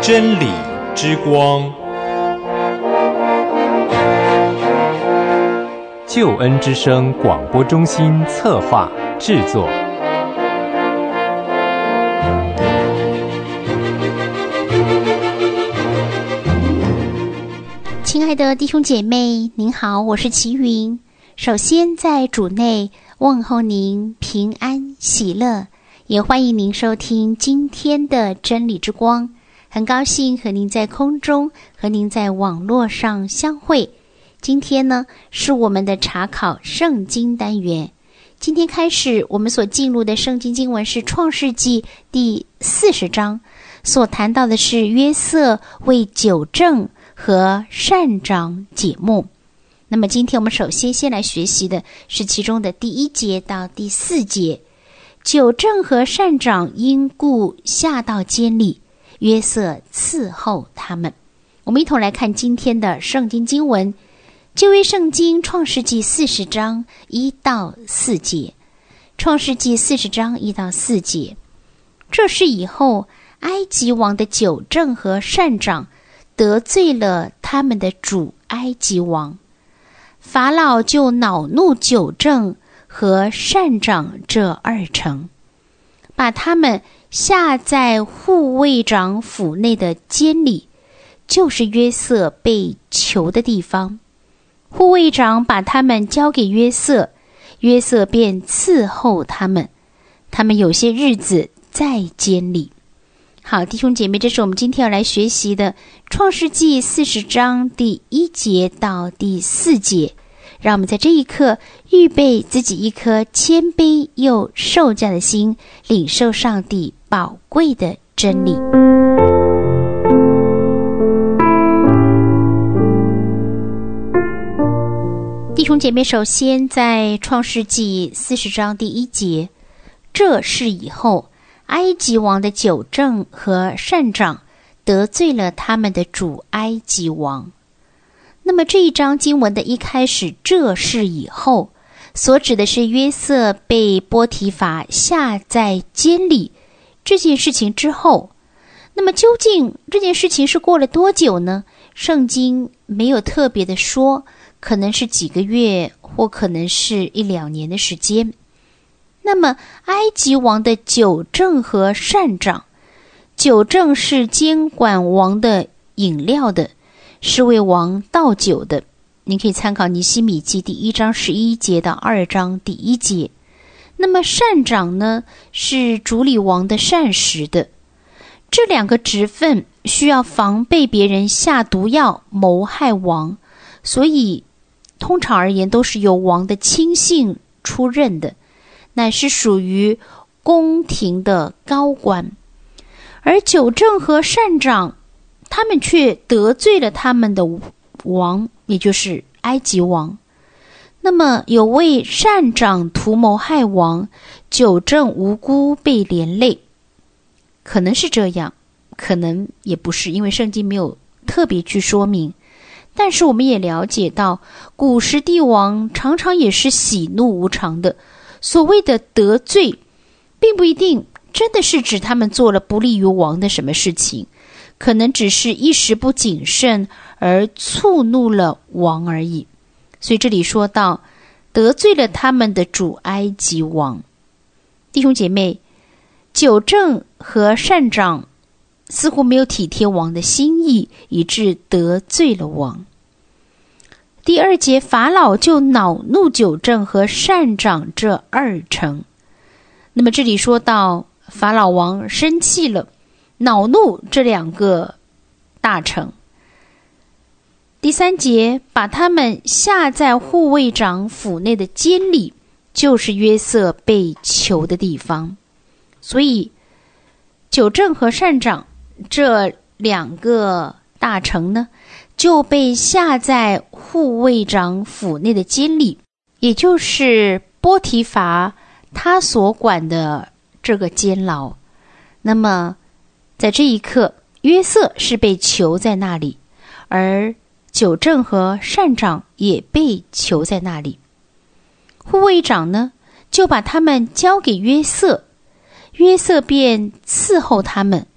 真理之光，救恩之声广播中心策划制作。 亲爱的弟兄姐妹，您好，我是齐云。首先在主内问候您平安喜乐，也欢迎您收听今天的真理之光。很高兴和您在空中，和您在网络上相会。今天呢，是我们的查考圣经单元。今天开始，我们所进入的圣经经文是创世纪第40章，所谈到的是约瑟为纠正和善长解梦。那么今天我们首先来学习的是其中的第1节到第4节。纠正和善长因故下到监里，约瑟伺候他们。我们一同来看今天的圣经经文，旧约圣经创世纪40章1到4节。创世纪40章1到4节。这事以后，埃及王的纠正和善长得罪了他们的主埃及王，法老就恼怒纠正和善长这2城，把他们下在护卫长府内的监里，就是约瑟被囚的地方。护卫长把他们交给约瑟，约瑟便伺候他们。他们有些日子在监里。好，弟兄姐妹，这是我们今天要来学习的创世纪40章第1节到第4节。让我们在这一刻预备自己一颗谦卑又受教的心，领受上帝宝贵的真理。弟兄姐妹，首先在创世纪40章第1节，这事以后，埃及王的纠正和善长得罪了他们的主埃及王。那么这一章经文的一开始，这事以后，所指的是约瑟被波提乏下在监里这件事情之后。那么究竟这件事情是过了多久呢？圣经没有特别的说，可能是几个月，或可能是1-2年的时间。那么埃及王的纠正和善长，纠正是监管王的饮料的，是为王倒酒的。您可以参考尼希米记第1章11节到2章第1节。那么善长呢，是主理王的膳食的。这2个职分需要防备别人下毒药谋害王，所以通常而言都是由王的亲信出任的，乃是属于宫廷的高官。而纠正和善长，他们却得罪了他们的王，也就是埃及王。那么有位善长图谋害王，纠正无辜被连累。可能是这样，可能也不是，因为圣经没有特别去说明。但是我们也了解到，古时帝王常常也是喜怒无常的。所谓的得罪，并不一定真的是指他们做了不利于王的什么事情，可能只是一时不谨慎而触怒了王而已。所以这里说到得罪了他们的主埃及王。弟兄姐妹，纠正和善长似乎没有体贴王的心意，以致得罪了王。第2节，法老就恼怒纠正和善长这2城。那么这里说到法老王生气了，恼怒这2个大臣。第3节，把他们下在护卫长府内的监里，就是约瑟被囚的地方。所以纠正和善长这2个大臣呢，就被下在护卫长府内的监里，也就是波提乏他所管的这个监牢。那么在这一刻，约瑟是被囚在那里，而纠正和善长也被囚在那里。护卫长呢，就把他们交给约瑟，约瑟便伺候他们，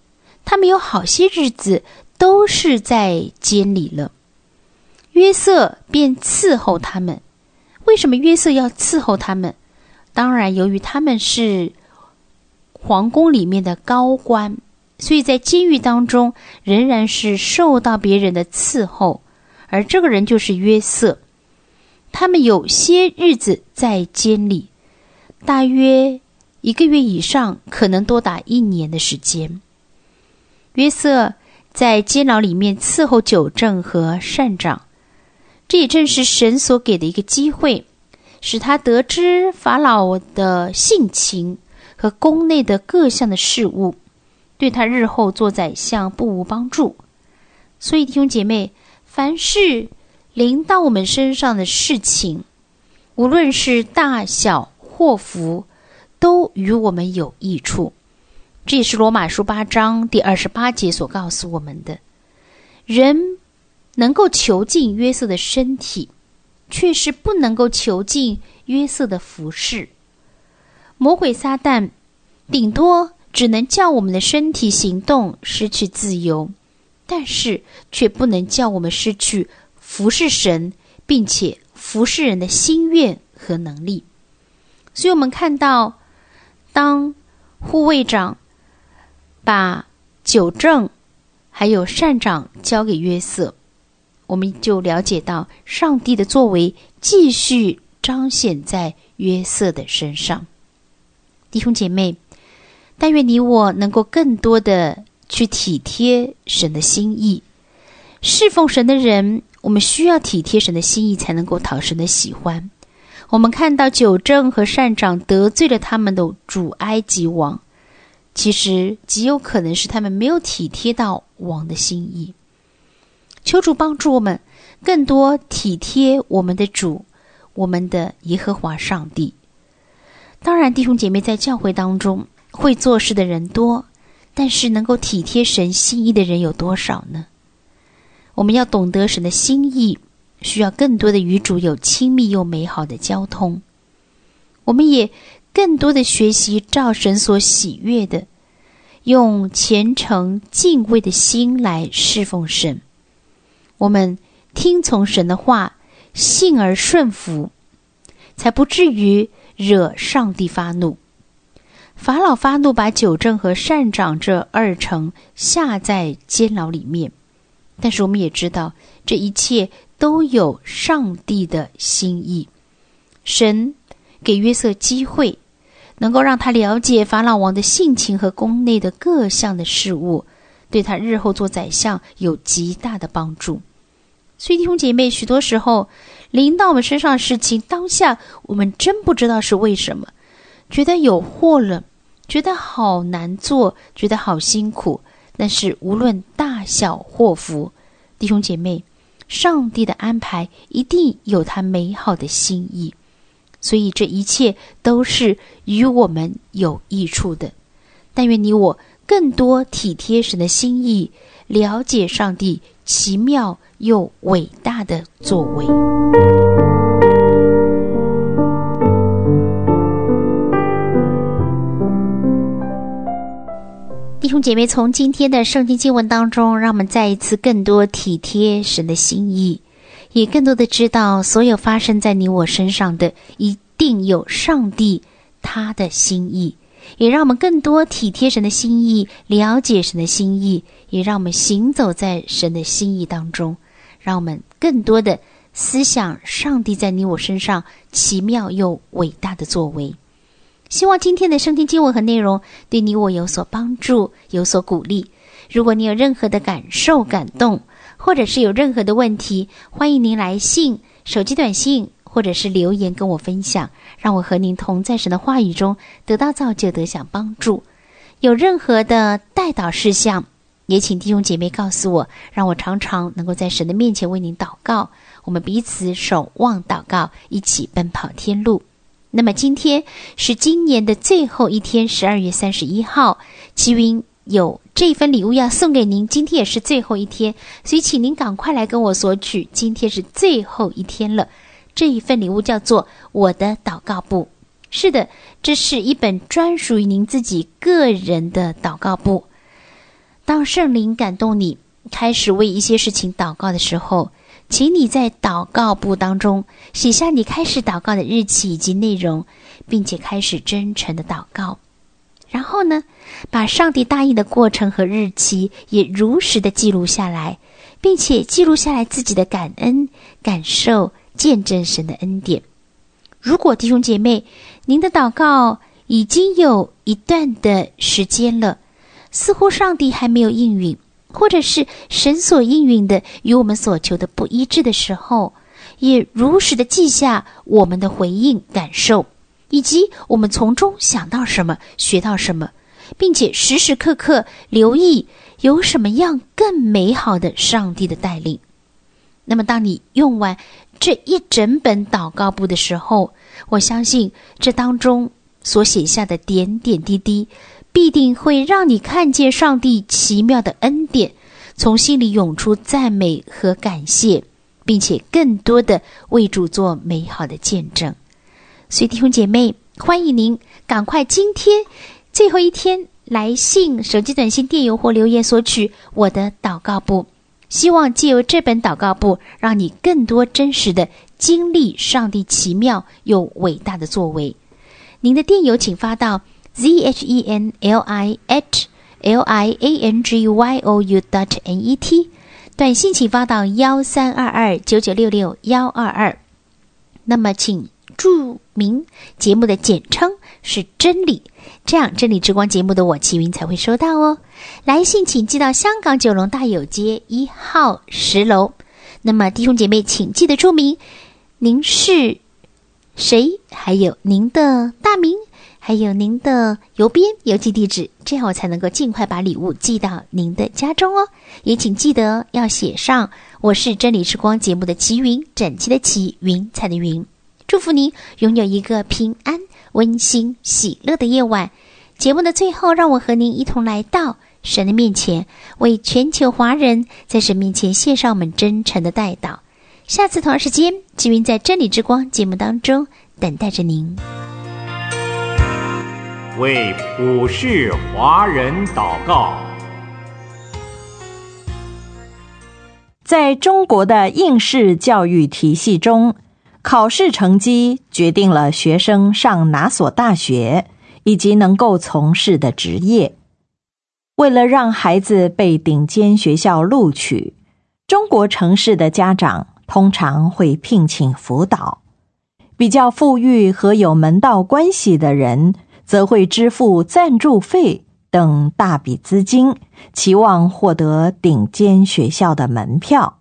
他们有好些日子都是在监里了。约瑟便伺候他们。为什么约瑟要伺候他们？当然，由于他们是皇宫里面的高官，所以在监狱当中仍然是受到别人的伺候，而这个人就是约瑟。他们有些日子在监里，大约1个月以上，可能多达1年的时间。约瑟在监牢里面伺候酒政和膳长，这也正是神所给的一个机会，使他得知法老的性情和宫内的各项的事物，对他日后做宰相不无帮助。所以弟兄姐妹，凡是临到我们身上的事情，无论是大小祸福，都与我们有益处。这也是罗马书8章第28节所告诉我们的。人能够囚禁约瑟的身体，却是不能够囚禁约瑟的服事。魔鬼撒旦顶多只能叫我们的身体行动失去自由，但是却不能叫我们失去服侍神并且服侍人的心愿和能力。所以我们看到，当护卫长把酒政还有膳长交给约瑟，我们就了解到上帝的作为继续彰显在约瑟的身上。弟兄姐妹，但愿你我能够更多的去体贴神的心意。侍奉神的人，我们需要体贴神的心意，才能够讨神的喜欢。我们看到酒政和膳长得罪了他们的主埃及王，其实极有可能是他们没有体贴到王的心意。求主帮助我们更多体贴我们的主，我们的耶和华上帝。当然，弟兄姐妹，在教会当中会做事的人多，但是能够体贴神心意的人有多少呢？我们要懂得神的心意，需要更多的与主有亲密又美好的交通。我们也更多的学习照神所喜悦的，用虔诚敬畏的心来侍奉神。我们听从神的话，信而顺服，才不至于惹上帝发怒。法老发怒，把酒政和膳长这2城下在监牢里面，但是我们也知道，这一切都有上帝的心意。神给约瑟机会，能够让他了解法老王的性情和宫内的各项的事物，对他日后做宰相有极大的帮助。所以弟兄姐妹，许多时候临到我们身上的事情，当下我们真不知道是为什么，觉得有祸了，觉得好难做，觉得好辛苦。但是无论大小祸福，弟兄姐妹，上帝的安排一定有他美好的心意，所以这一切都是与我们有益处的。但愿你我更多体贴神的心意，了解上帝奇妙又伟大的作为。弟兄姐妹，从今天的圣经经文当中，让我们再一次更多体贴神的心意，也更多的知道所有发生在你我身上的一定有上帝他的心意，也让我们更多体贴神的心意，了解神的心意，也让我们行走在神的心意当中，让我们更多的思想上帝在你我身上奇妙又伟大的作为。希望今天的圣经经文和内容对你我有所帮助，有所鼓励。如果你有任何的感受感动，或者是有任何的问题，欢迎您来信、手机短信或者是留言跟我分享，让我和您同在神的话语中得到造就，得享帮助。有任何的代祷事项，也请弟兄姐妹告诉我，让我常常能够在神的面前为您祷告，我们彼此守望祷告，一起奔跑天路。那么今天是今年的最后一天，12月31号，齐云有这份礼物要送给您，今天也是最后一天，所以请您赶快来跟我索取，今天是最后一天了。这一份礼物叫做我的祷告簿。是的，这是一本专属于您自己个人的祷告簿。 当圣灵感动你开始为一些事情祷告的时候，请你在祷告簿当中写下你开始祷告的日期以及内容，并且开始真诚的祷告。然后呢，把上帝答应的过程和日期也如实的记录下来，并且记录下来自己的感恩、感受、见证神的恩典。如果弟兄姐妹，您的祷告已经有一段的时间了，似乎上帝还没有应允，或者是神所应允的与我们所求的不一致的时候，也如实的记下我们的回应、感受，以及我们从中想到什么、学到什么，并且时时刻刻留意有什么样更美好的上帝的带领。那么当你用完这一整本祷告簿的时候，我相信这当中所写下的点点滴滴必定会让你看见上帝奇妙的恩典，从心里涌出赞美和感谢，并且更多的为主做美好的见证。所以弟兄姐妹，欢迎您赶快今天最后一天来信、手机短信、电邮或留言索取我的祷告簿，希望藉由这本祷告簿，让你更多真实的经历上帝奇妙又伟大的作为。您的电邮请发到zhenli@liangyou.net， 短信请发到13229966-122。那么请注明节目的简称是真理，这样真理之光节目的我齐云才会收到哦。来信请寄到香港九龙大有街1号10楼。那么弟兄姐妹请记得注明您是谁，还有您的大名，还有您的邮编、邮寄地址，这样我才能够尽快把礼物寄到您的家中哦。也请记得要写上我是真理之光节目的齐云，整齐的齐，云彩的云。祝福您拥有一个平安、温馨、喜乐的夜晚。节目的最后，让我和您一同来到神的面前，为全球华人在神面前献上我们真诚的代祷。下次同一时间，齐云在真理之光节目当中等待着您。 为普世华人祷告。 在中国的应试教育体系中，考试成绩决定了学生上哪所大学以及能够从事的职业。为了让孩子被顶尖学校录取，中国城市的家长通常会聘请辅导，比较富裕和有门道关系的人则会支付赞助费等大笔资金，期望获得顶尖学校的门票。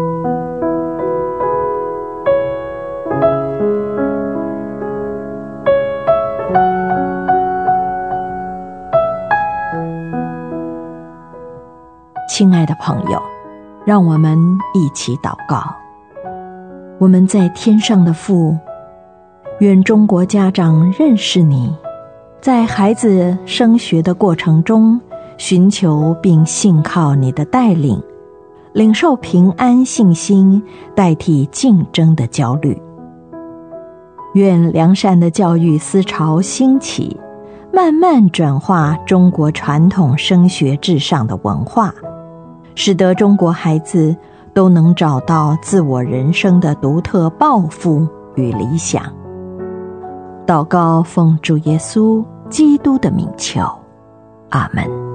亲爱的朋友，让我们一起祷告。我们在天上的父，愿中国家长认识你，在孩子升学的过程中，寻求并信靠你的带领，领受平安信心，代替竞争的焦虑。愿良善的教育思潮兴起，慢慢转化中国传统升学至上的文化，使得中国孩子都能找到自我人生的独特抱负与理想。祷告奉主耶稣基督的名求，阿们。